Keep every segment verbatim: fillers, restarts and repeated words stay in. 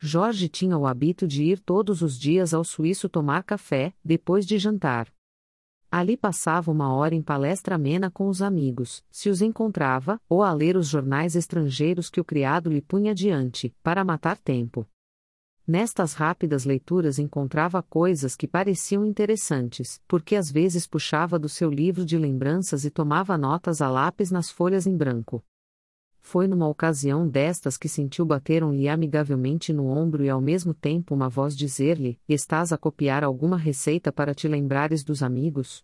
Jorge tinha o hábito de ir todos os dias ao suíço tomar café, depois de jantar. Ali passava uma hora em palestra amena com os amigos, se os encontrava, ou a ler os jornais estrangeiros que o criado lhe punha diante, para matar tempo. Nestas rápidas leituras encontrava coisas que pareciam interessantes, porque às vezes puxava do seu livro de lembranças e tomava notas a lápis nas folhas em branco. Foi numa ocasião destas que sentiu bater-lhe amigavelmente no ombro e ao mesmo tempo uma voz dizer-lhe: "Estás a copiar alguma receita para te lembrares dos amigos?"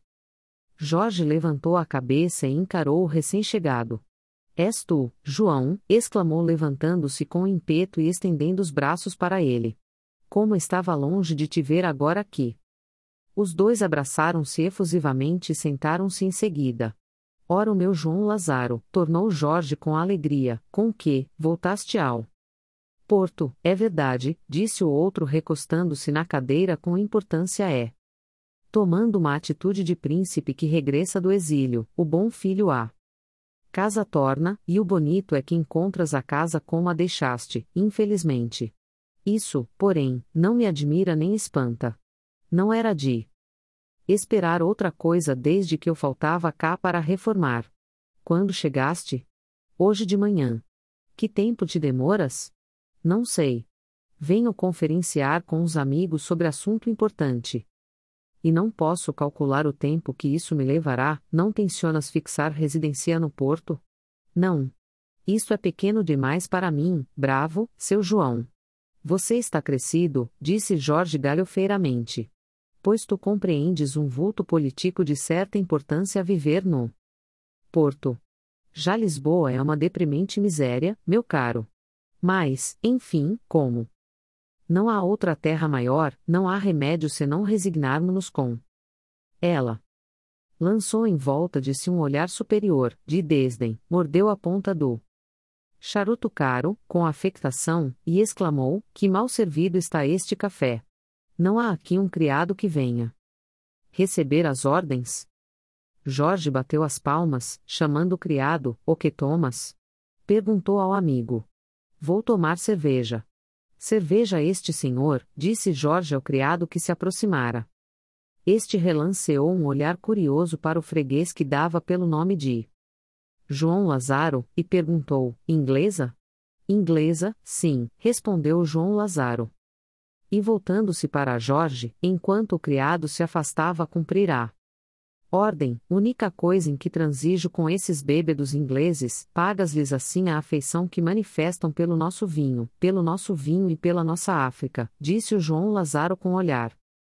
Jorge levantou a cabeça e encarou o recém-chegado. "És tu, João?" exclamou levantando-se com ímpeto e estendendo os braços para ele. "Como estava longe de te ver agora aqui." Os dois abraçaram-se efusivamente e sentaram-se em seguida. "Ora, o meu João Lázaro", tornou Jorge com alegria, "com que, voltaste ao Porto, é verdade", disse o outro recostando-se na cadeira com importância é. Tomando uma atitude de príncipe que regressa do exílio, o bom filho a casa torna, e o bonito é que encontras a casa como a deixaste, infelizmente. Isso, porém, não me admira nem espanta. Não era de esperar outra coisa desde que eu faltava cá para reformar. Quando chegaste? Hoje de manhã. Que tempo te demoras? Não sei. Venho conferenciar com os amigos sobre assunto importante. E não posso calcular o tempo que isso me levará. Não tencionas fixar residência no Porto? Não. Isto é pequeno demais para mim, bravo, seu João. Você está crescido, disse Jorge galhofeiramente. Pois tu compreendes um vulto político de certa importância a viver no Porto. Já Lisboa é uma deprimente miséria, meu caro. Mas, enfim, como? Não há outra terra maior, não há remédio senão resignarmos-nos com ela. Lançou em volta de si um olhar superior, de desdém, mordeu a ponta do charuto caro, com afectação, e exclamou: "Que mal servido está este café! Não há aqui um criado que venha receber as ordens?" Jorge bateu as palmas, chamando o criado: "O que tomas?" Perguntou ao amigo. "Vou tomar cerveja." "Cerveja este senhor", disse Jorge ao criado que se aproximara. Este relanceou um olhar curioso para o freguês que dava pelo nome de João Lázaro, e perguntou: "Inglesa?" "Inglesa, sim", respondeu João Lázaro. E voltando-se para Jorge, enquanto o criado se afastava a cumprir a ordem, única coisa em que transijo com esses bêbedos ingleses, pagas-lhes assim a afeição que manifestam pelo nosso vinho, pelo nosso vinho e pela nossa África, disse o João Lázaro com olhar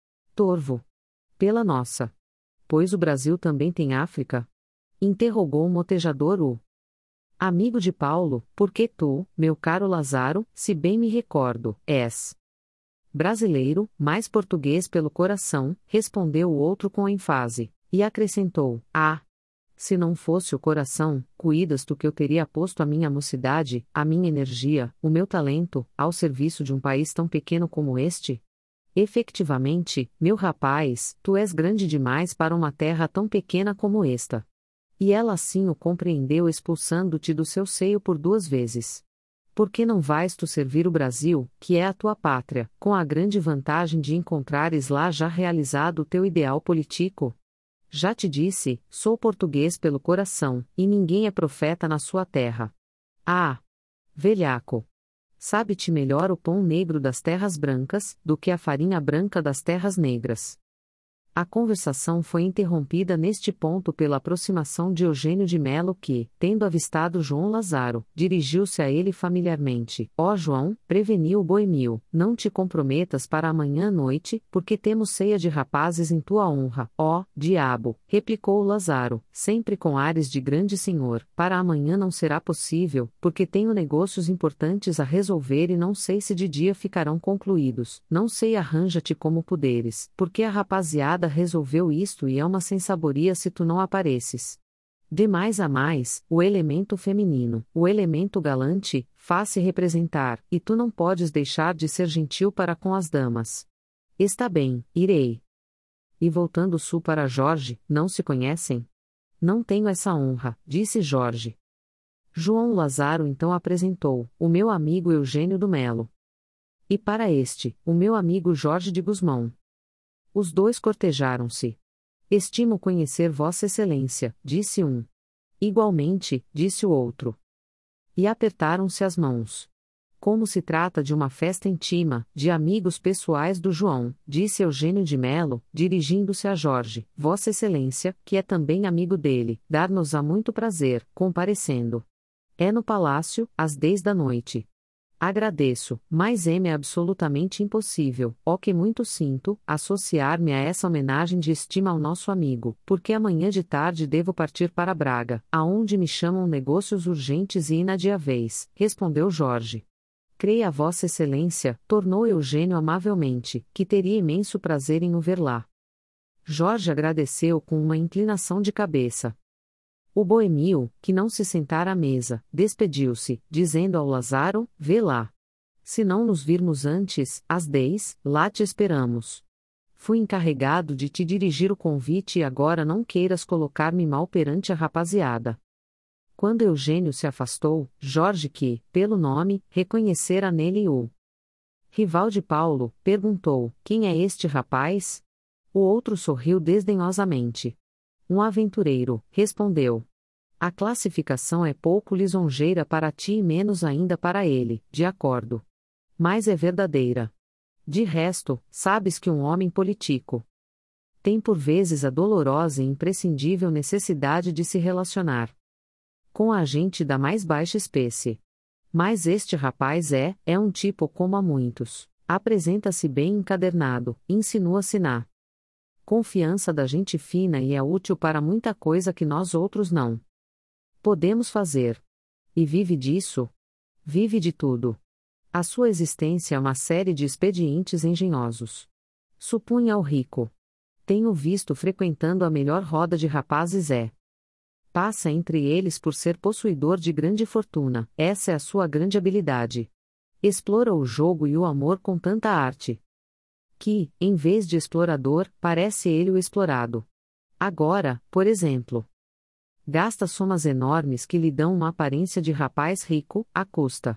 torvo. "Pela nossa. Pois o Brasil também tem África?" interrogou o motejador o amigo de Paulo, "porque tu, meu caro Lázaro, se bem me recordo, és brasileiro, mas português pelo coração", respondeu o outro com ênfase, e acrescentou: "Ah! Se não fosse o coração, cuidas tu que eu teria posto a minha mocidade, a minha energia, o meu talento, ao serviço de um país tão pequeno como este? Efectivamente, meu rapaz, tu és grande demais para uma terra tão pequena como esta." E ela assim o compreendeu, expulsando-te do seu seio por duas vezes. "Por que não vais tu servir o Brasil, que é a tua pátria, com a grande vantagem de encontrares lá já realizado o teu ideal político? Já te disse, sou português pelo coração, e ninguém é profeta na sua terra. Ah! Velhaco! Sabe-te melhor o pão negro das terras brancas, do que a farinha branca das terras negras." A conversação foi interrompida neste ponto pela aproximação de Eugênio de Melo que, tendo avistado João Lázaro, dirigiu-se a ele familiarmente: "Ó João", preveniu o boemio, "não te comprometas para amanhã à noite, porque temos ceia de rapazes em tua honra." "Ó, diabo", replicou Lázaro, sempre com ares de grande senhor, "para amanhã não será possível, porque tenho negócios importantes a resolver e não sei se de dia ficarão concluídos. Não sei, arranja-te como puderes, porque a rapaziada resolveu isto e é uma sensaboria se tu não apareces. De mais a mais, o elemento feminino, o elemento galante, faz-se representar, e tu não podes deixar de ser gentil para com as damas." "Está bem, irei." E voltando sul para Jorge: "Não se conhecem?" "Não tenho essa honra", disse Jorge. João Lázaro então apresentou: "O meu amigo Eugênio do Melo." E para este, o meu amigo Jorge de Gusmão. Os dois cortejaram-se. Estimo conhecer Vossa Excelência, disse um. Igualmente, disse o outro. E apertaram-se as mãos. Como se trata de uma festa íntima, de amigos pessoais do João, disse Eugênio de Melo, dirigindo-se a Jorge, Vossa Excelência, que é também amigo dele, dar-nos-á muito prazer, comparecendo. É no palácio, às dez da noite. Agradeço, mas é-me absolutamente impossível, ó que muito sinto, associar-me a essa homenagem de estima ao nosso amigo, porque amanhã de tarde devo partir para Braga, aonde me chamam negócios urgentes e inadiáveis, respondeu Jorge. Creia a Vossa Excelência, tornou Eugênio amavelmente, que teria imenso prazer em o ver lá. Jorge agradeceu com uma inclinação de cabeça. O boemio, que não se sentara à mesa, despediu-se, dizendo ao Lázaro, vê lá. Se não nos virmos antes, às dez, lá te esperamos. Fui encarregado de te dirigir o convite e agora não queiras colocar-me mal perante a rapaziada. Quando Eugênio se afastou, Jorge que, pelo nome, reconhecera nele o rival de Paulo, perguntou, quem é este rapaz? O outro sorriu desdenhosamente. Um aventureiro, respondeu. A classificação é pouco lisonjeira para ti e menos ainda para ele, de acordo. Mas é verdadeira. De resto, sabes que um homem político tem por vezes a dolorosa e imprescindível necessidade de se relacionar com a gente da mais baixa espécie. Mas este rapaz é, é um tipo como há muitos. Apresenta-se bem encadernado, insinua-se na confiança da gente fina e é útil para muita coisa que nós outros não podemos fazer. E vive disso? Vive de tudo. A sua existência é uma série de expedientes engenhosos. Supunha o rico. Tenho visto frequentando a melhor roda de rapazes é. Passa entre eles por ser possuidor de grande fortuna, essa é a sua grande habilidade. Explora o jogo e o amor com tanta arte que, em vez de explorador, parece ele o explorado. Agora, por exemplo, gasta somas enormes que lhe dão uma aparência de rapaz rico, à custa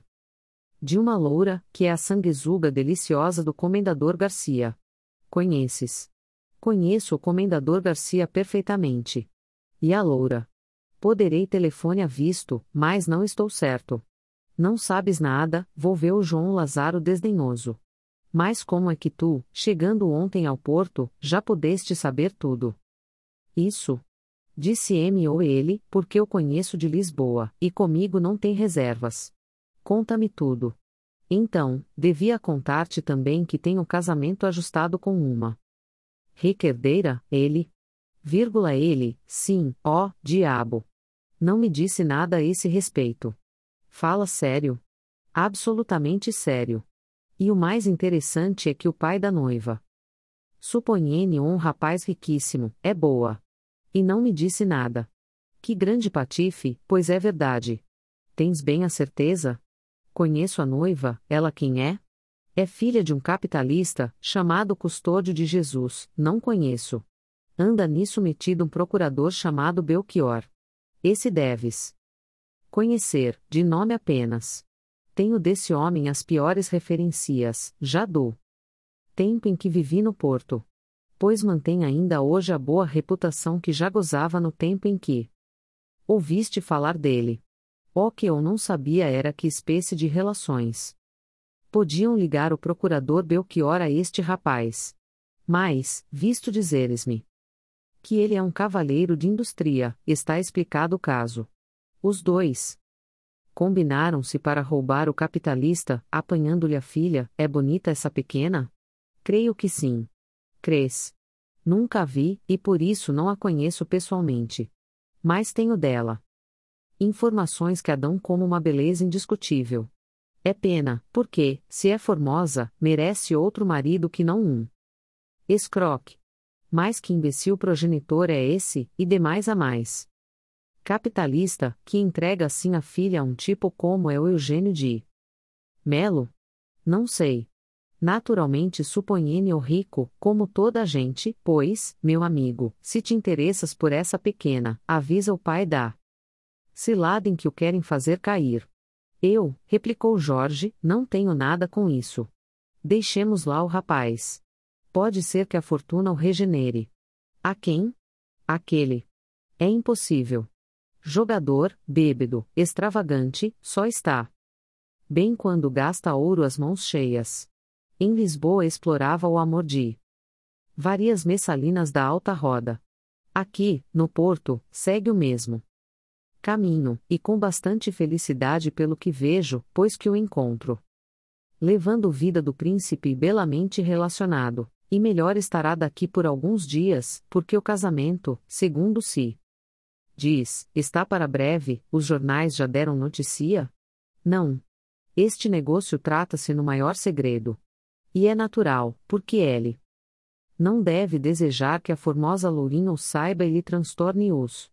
de uma loura, que é a sanguessuga deliciosa do Comendador Garcia. Conheces? Conheço o Comendador Garcia perfeitamente. E a loura? Poderei telefone a visto, mas não estou certo. Não sabes nada, volveu João Lázaro desdenhoso. Mas como é que tu, chegando ontem ao porto, já pudeste saber tudo? Isso. Disse-me ou ele, porque eu conheço de Lisboa, e comigo não tem reservas. Conta-me tudo. Então, devia contar-te também que tenho casamento ajustado com uma rica herdeira, ele. Vírgula ele, sim, ó, diabo. Não me disse nada a esse respeito. Fala sério. Absolutamente sério. E o mais interessante é que o pai da noiva suponhene um rapaz riquíssimo, é boa. E não me disse nada. Que grande patife, pois é verdade. Tens bem a certeza? Conheço a noiva, ela quem é? É filha de um capitalista, chamado Custódio de Jesus, não conheço. Anda nisso metido um procurador chamado Belchior. Esse deves conhecer, de nome apenas. Tenho desse homem as piores referencias, já do tempo em que vivi no Porto. Pois mantém ainda hoje a boa reputação que já gozava no tempo em que ouviste falar dele. O que eu não sabia era que espécie de relações podiam ligar o procurador Belchior a este rapaz. Mas, visto dizeres-me que ele é um cavalheiro de indústria, está explicado o caso. Os dois combinaram-se para roubar o capitalista, apanhando-lhe a filha. É bonita essa pequena? Creio que sim. Crês? Nunca a vi, e por isso não a conheço pessoalmente. Mas tenho dela informações que a dão como uma beleza indiscutível. É pena, porque, se é formosa, merece outro marido que não um escroque. Mas que imbecil progenitor é esse, e demais a mais. Capitalista, que entrega assim a filha a um tipo como é o Eugênio de Melo? Não sei. Naturalmente suponhene o rico, como toda a gente, pois, meu amigo, se te interessas por essa pequena, avisa o pai da cilada em que o querem fazer cair. Eu, replicou Jorge, não tenho nada com isso. Deixemos lá o rapaz. Pode ser que a fortuna o regenere. A quem? Aquele. É impossível. Jogador, bêbado, extravagante, só está. Bem quando gasta ouro as mãos cheias. Em Lisboa explorava o amor de várias messalinas da alta roda. Aqui, no Porto, segue o mesmo caminho, e com bastante felicidade pelo que vejo, pois que o encontro levando vida do príncipe e belamente relacionado, e melhor estará daqui por alguns dias, porque o casamento, segundo se diz, está para breve. Os jornais já deram notícia? Não. Este negócio trata-se no maior segredo. E é natural, porque ele não deve desejar que a formosa lourinha o saiba e lhe transtorne os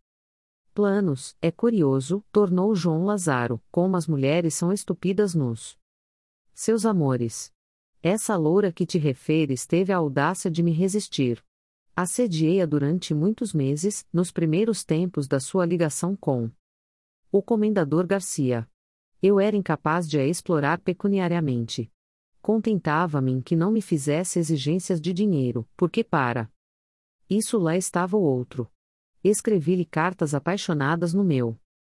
planos. É curioso, tornou João Lázaro, como as mulheres são estúpidas nos seus amores. Essa loura que te referes teve a audácia de me resistir. Assediei-a durante muitos meses, nos primeiros tempos da sua ligação com o comendador Garcia. Eu era incapaz de a explorar pecuniariamente. Contentava-me em que não me fizesse exigências de dinheiro, porque para isso lá estava o outro. Escrevi-lhe cartas apaixonadas no meu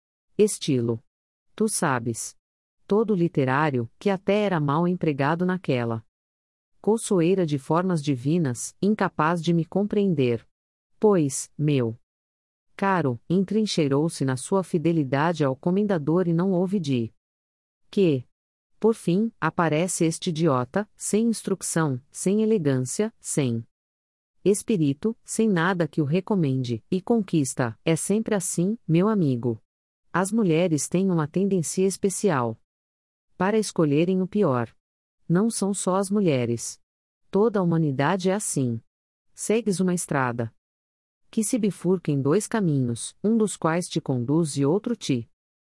estilo. Tu sabes. Todo literário, que até era mal empregado naquela coçoeira de formas divinas, incapaz de me compreender. Pois, meu caro, entrincheirou-se na sua fidelidade ao comendador e não houve de que. Por fim, aparece este idiota, sem instrução, sem elegância, sem espírito, sem nada que o recomende, e conquista. É sempre assim, meu amigo. As mulheres têm uma tendência especial para escolherem o pior. Não são só as mulheres. Toda a humanidade é assim. Segues uma estrada que se bifurca em dois caminhos, um dos quais te conduz e outro te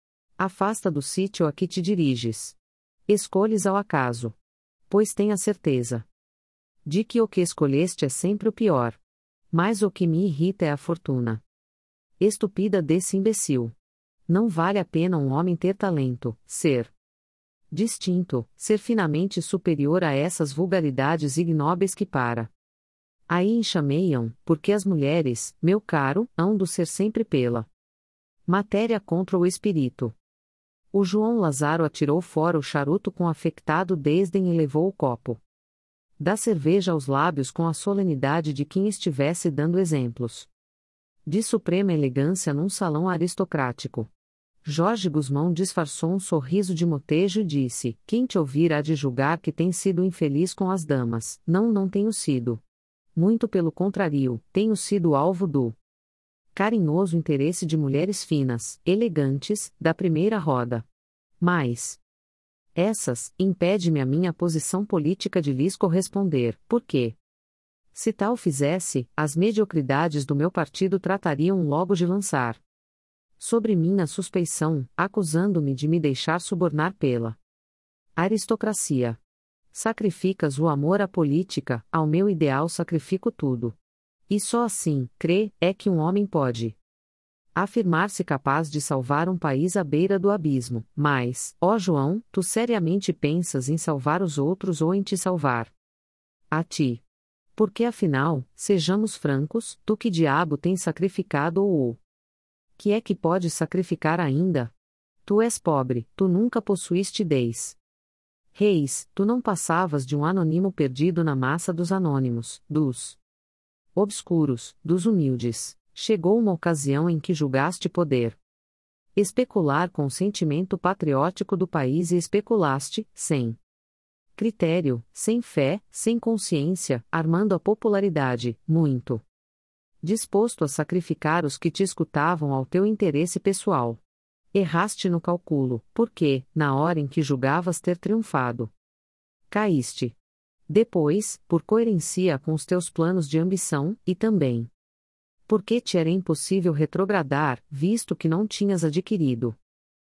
afasta do sítio a que te diriges. Escolhes ao acaso. Pois tenha certeza de que o que escolheste é sempre o pior. Mas o que me irrita é a fortuna estúpida desse imbecil. Não vale a pena um homem ter talento, ser distinto, ser finamente superior a essas vulgaridades ignóbeis que para aí enxameiam, porque as mulheres, meu caro, hão de ser sempre pela matéria contra o espírito. O João Lázaro atirou fora o charuto com afectado desdém e levou o copo da cerveja aos lábios com a solenidade de quem estivesse dando exemplos de suprema elegância num salão aristocrático. Jorge Gusmão disfarçou um sorriso de motejo e disse: quem te ouvir há de julgar que tem sido infeliz com as damas. Não, não tenho sido. Muito pelo contrário, tenho sido alvo do carinhoso interesse de mulheres finas, elegantes, da primeira roda. Mas essas, impede-me a minha posição política de lhes corresponder, porque, se tal fizesse, as mediocridades do meu partido tratariam logo de lançar sobre mim a suspeição, acusando-me de me deixar subornar pela aristocracia. Sacrificas o amor à política, ao meu ideal sacrifico tudo. E só assim, crê, é que um homem pode afirmar-se capaz de salvar um país à beira do abismo. Mas, ó João, tu seriamente pensas em salvar os outros ou em te salvar a ti? Porque afinal, sejamos francos, tu que diabo tens sacrificado ou o que é que podes sacrificar ainda? Tu és pobre, tu nunca possuíste dez reis, tu não passavas de um anônimo perdido na massa dos anônimos, dos obscuros, dos humildes. Chegou uma ocasião em que julgaste poder especular com o sentimento patriótico do país e especulaste, sem critério, sem fé, sem consciência, armando a popularidade, muito disposto a sacrificar os que te escutavam ao teu interesse pessoal. Erraste no cálculo, porque, na hora em que julgavas ter triunfado, caíste. Depois, por coerência com os teus planos de ambição, e também porque te era impossível retrogradar, visto que não tinhas adquirido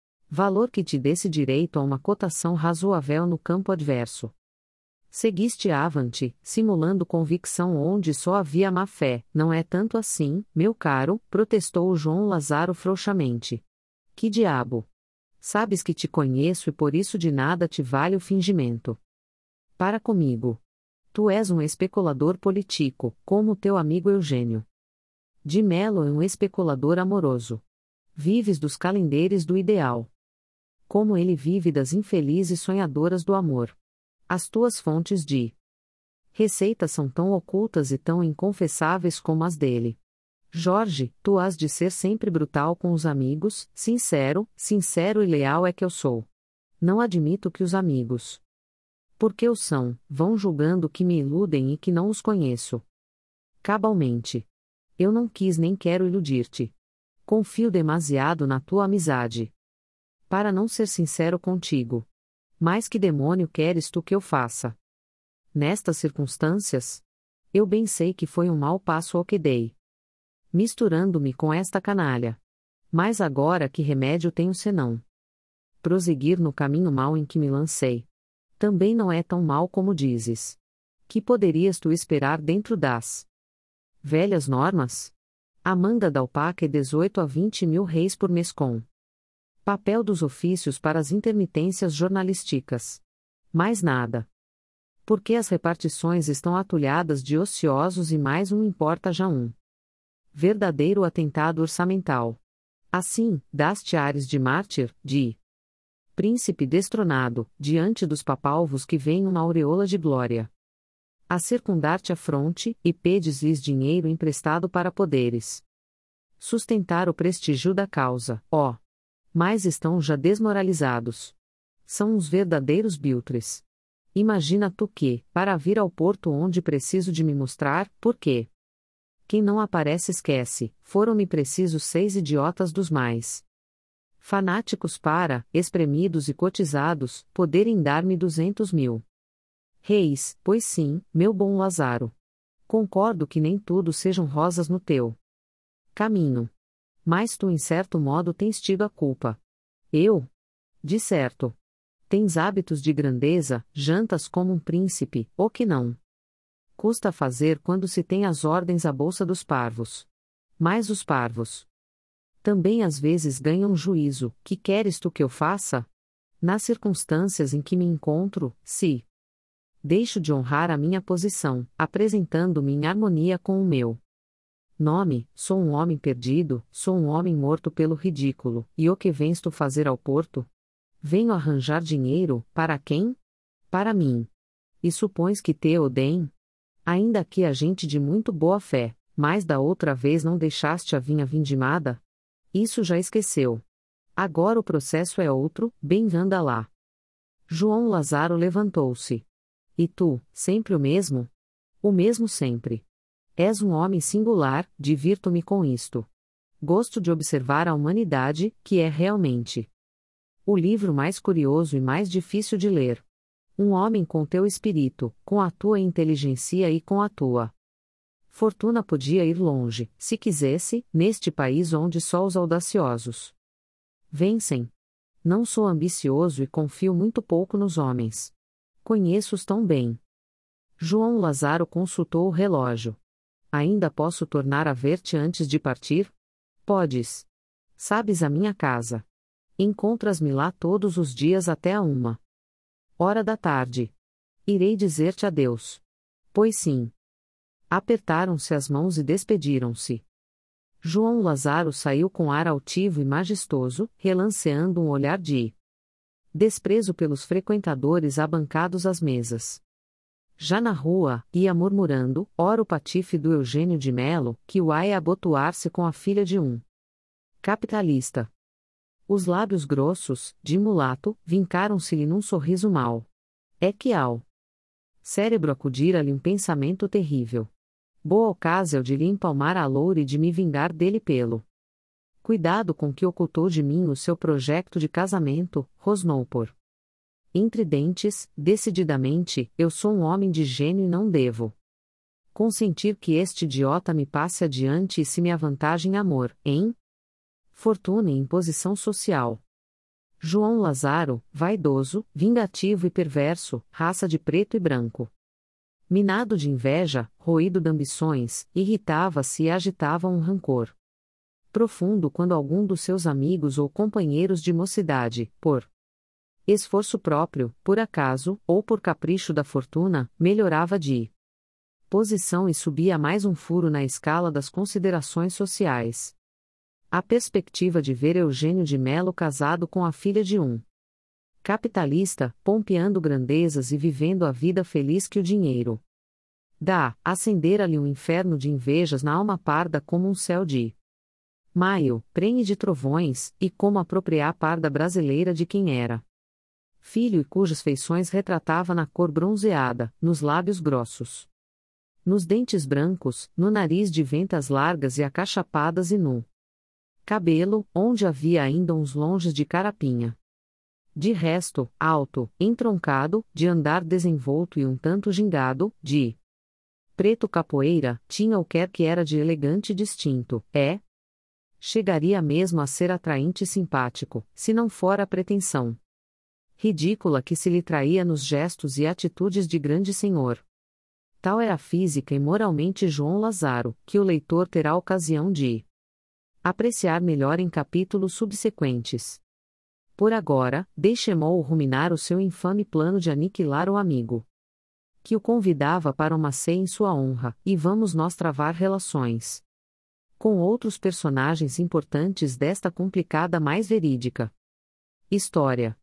valor que te desse direito a uma cotação razoável no campo adverso. Seguiste avante, simulando convicção onde só havia má fé. Não é tanto assim, meu caro, protestou o João Lázaro frouxamente. Que diabo! Sabes que te conheço e por isso de nada te vale o fingimento. Para comigo. Tu és um especulador político, como teu amigo Eugênio de Melo é um especulador amoroso. Vives dos calendeires do ideal. Como ele vive das infelizes sonhadoras do amor. As tuas fontes de receitas são tão ocultas e tão inconfessáveis como as dele. Jorge, tu has de ser sempre brutal com os amigos, sincero, sincero e leal é que eu sou. Não admito que os amigos, porque o são, vão julgando que me iludem e que não os conheço. Cabalmente. Eu não quis nem quero iludir-te. Confio demasiado na tua amizade para não ser sincero contigo. Mas que demônio queres tu que eu faça? Nestas circunstâncias, eu bem sei que foi um mau passo ao que dei, misturando-me com esta canalha. Mas agora que remédio tenho senão prosseguir no caminho mau em que me lancei? Também não é tão mal como dizes. Que poderias tu esperar dentro das velhas normas? A manga da alpaca é dezoito a vinte mil réis por mês com papel dos ofícios para as intermitências jornalísticas. Mais nada. Porque as repartições estão atulhadas de ociosos e mais um importa já um verdadeiro atentado orçamental. Assim, daste ares de mártir, de príncipe destronado, diante dos papalvos que veem uma aureola de glória a circundar-te a fronte, e pedes-lhes dinheiro emprestado para poderes sustentar o prestígio da causa, ó. Mas estão já desmoralizados. São uns verdadeiros biltres. Imagina tu que, para vir ao porto onde preciso de me mostrar, por quê? Quem não aparece esquece, foram-me precisos seis idiotas dos mais fanáticos para, espremidos e cotizados, poderem dar-me duzentos mil reis, pois sim, meu bom Lázaro. Concordo que nem tudo sejam rosas no teu caminho. Mas tu em certo modo tens tido a culpa. Eu? De certo. Tens hábitos de grandeza, jantas como um príncipe, ou que não custa fazer quando se tem as ordens à bolsa dos parvos. Mas os parvos também às vezes ganham juízo. Que queres tu que eu faça? Nas circunstâncias em que me encontro, se deixo de honrar a minha posição, apresentando-me em harmonia com o meu nome, sou um homem perdido, sou um homem morto pelo ridículo, e o que vens tu fazer ao porto? Venho arranjar dinheiro, para quem? Para mim. E supões que te odeiem? Ainda que a gente de muito boa fé, mas da outra vez não deixaste a vinha vindimada? Isso já esqueceu. Agora o processo é outro, bem anda lá. João Lázaro levantou-se. E tu, sempre o mesmo? O mesmo sempre. És um homem singular, divirto-me com isto. Gosto de observar a humanidade, que é realmente o livro mais curioso e mais difícil de ler. Um homem com teu espírito, com a tua inteligência e com a tua fortuna podia ir longe, se quisesse, neste país onde só os audaciosos vencem. Não sou ambicioso e confio muito pouco nos homens. Conheço-os tão bem. João Lázaro consultou o relógio. Ainda posso tornar a ver-te antes de partir? Podes. Sabes a minha casa. Encontras-me lá todos os dias até a uma hora da tarde. Irei dizer-te adeus. Pois sim. Apertaram-se as mãos e despediram-se. João Lázaro saiu com ar altivo e majestoso, relanceando um olhar de desprezo pelos frequentadores abancados às mesas. Já na rua, ia murmurando, ora o patife do Eugênio de Melo, que o ai abotoar-se com a filha de um capitalista. Os lábios grossos, de mulato, vincaram-se-lhe num sorriso mau. É que ao cérebro acudira-lhe um pensamento terrível. Boa ocasião de lhe empalmar a loura e de me vingar dele pelo cuidado com que ocultou de mim o seu projeto de casamento, rosnou por entre dentes, decididamente, eu sou um homem de gênio e não devo consentir que este idiota me passe adiante e se me avantaje em amor, em fortuna e em posição social. João Lázaro, vaidoso, vingativo e perverso, raça de preto e branco. Minado de inveja, roído de ambições, irritava-se e agitava um rancor profundo quando algum dos seus amigos ou companheiros de mocidade, por esforço próprio, por acaso, ou por capricho da fortuna, melhorava de posição e subia mais um furo na escala das considerações sociais. A perspectiva de ver Eugênio de Melo casado com a filha de um capitalista, pompeando grandezas e vivendo a vida feliz que o dinheiro dá, acendera-lhe um inferno de invejas na alma parda como um céu de maio, prenhe de trovões, e como apropriar parda brasileira de quem era filho e cujas feições retratava na cor bronzeada, nos lábios grossos, nos dentes brancos, no nariz de ventas largas e acachapadas e no cabelo, onde havia ainda uns longes de carapinha. De resto, alto, entroncado, de andar desenvolto e um tanto gingado, de preto capoeira, tinha o quer que era de elegante e distinto, é? Chegaria mesmo a ser atraente e simpático, se não fora a pretensão ridícula que se lhe traía nos gestos e atitudes de grande senhor. Tal era física e moralmente João Lazaro, que o leitor terá ocasião de apreciar melhor em capítulos subsequentes. Por agora, deixemo-o ruminar o seu infame plano de aniquilar o amigo que o convidava para uma ceia em sua honra, e vamos nós travar relações com outros personagens importantes desta complicada mais verídica história.